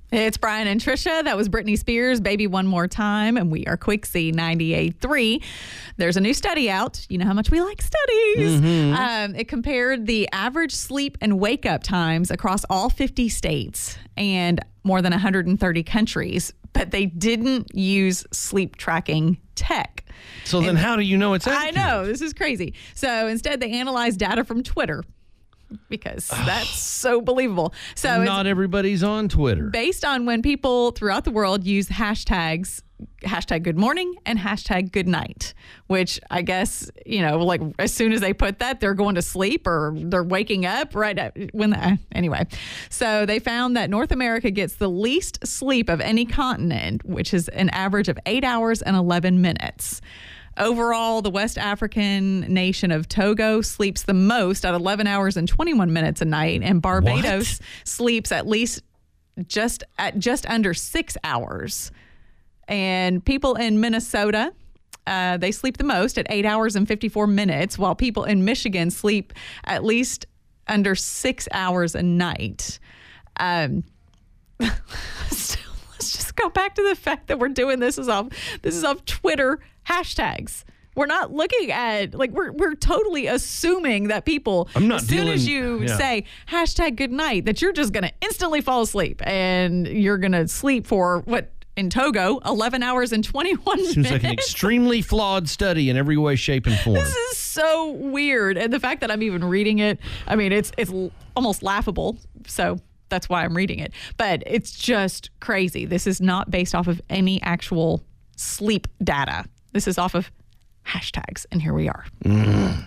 It's Brian and Trisha. That was Britney Spears, Baby One More Time. And we are Quixie 98.3. There's a new study out. You know how much we like studies. It compared the average sleep and wake up times across all 50 states and more than 130 countries. But they didn't use sleep tracking tech. So then how do you know it's accurate? I know. This is crazy. So instead, they analyzed data from Twitter, because that's so believable. So not everybody's on Twitter. Based on when people throughout the world use hashtags, hashtag good morning and hashtag good night, which I guess, like as soon as they put that, they're going to sleep or they're waking up anyway. So they found that North America gets the least sleep of any continent, which is an average of 8 hours and 11 minutes. Overall, the West African nation of Togo sleeps the most at 11 hours and 21 minutes a night, and Barbados sleeps at least just under 6 hours. And people in Minnesota, they sleep the most at 8 hours and 54 minutes, while people in Michigan sleep at least under 6 hours a night. Let's just go back to the fact that we're doing this is off Twitter hashtags. We're not looking at, we're totally assuming that people, as soon as you say hashtag good night, that you're just going to instantly fall asleep and you're going to sleep for in Togo, 11 hours and 21 minutes. Seems like an extremely flawed study in every way, shape, and form. This is so weird. And the fact that I'm even reading it, I mean, it's almost laughable. So that's why I'm reading it. But it's just crazy. This is not based off of any actual sleep data. This is off of hashtags. And here we are.